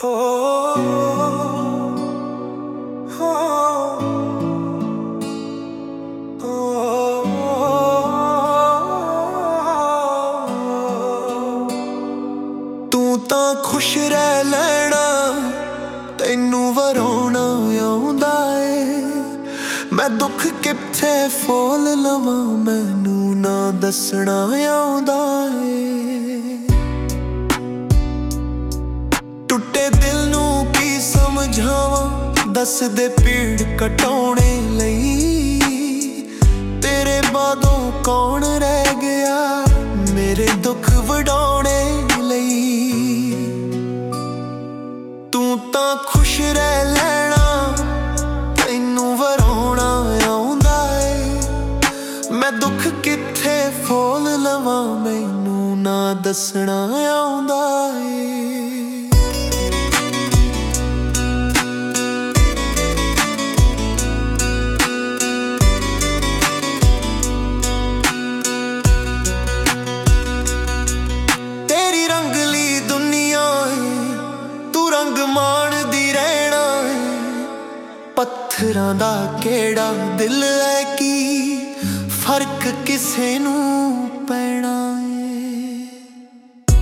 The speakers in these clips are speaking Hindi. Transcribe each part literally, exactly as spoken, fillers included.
तू तां खुश रह लेना, तैनू वरोना आउंदा ए। मैं दुख कित्थे फोल लवां, मैनू ना दसना आउंदा ए। टुटे दिल नू की समझावां, दस दे पीड़ कटाउणे लई। तेरे बादों कौन रह गया, मेरे दुख वडाउणे लई। तू तां खुश रह लेना, तैनू वरोना आउंदा ए। मैं दुख कित्थे फोल लवां, मैनू ना दसना आउंदा ए। पत्थरां दा केड़ा दिल है कि फर्क किसे नू पैना है।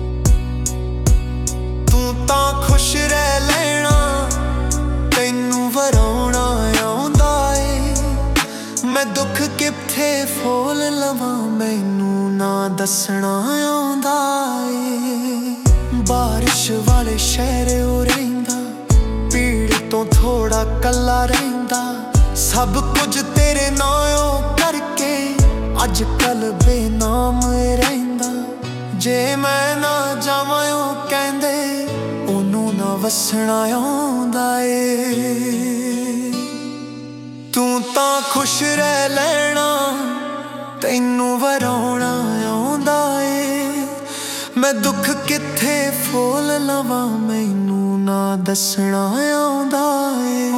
तू तां खुश रह लेना, तैनू वरोना आउंदा ए। मैं दुख कित्थे फोल लवां, मैनू ना दसना आउंदा ए। बारिश वाले शहर ओ रहिंदा, भीड़ तो थोड़ा कला रहिंदा। सब कुछ तेरे नायों करके अज कल बेनाम रहिंदा। जे मैं ना जावां ओ कहंदे, ओनू ना वसना आउंदा ए। तू तां खुश रह लेना, तैनू वरोना आउंदा ए। मैं दुख कित्थे फोल लवां, मैनू ना दसना आउंदा ए।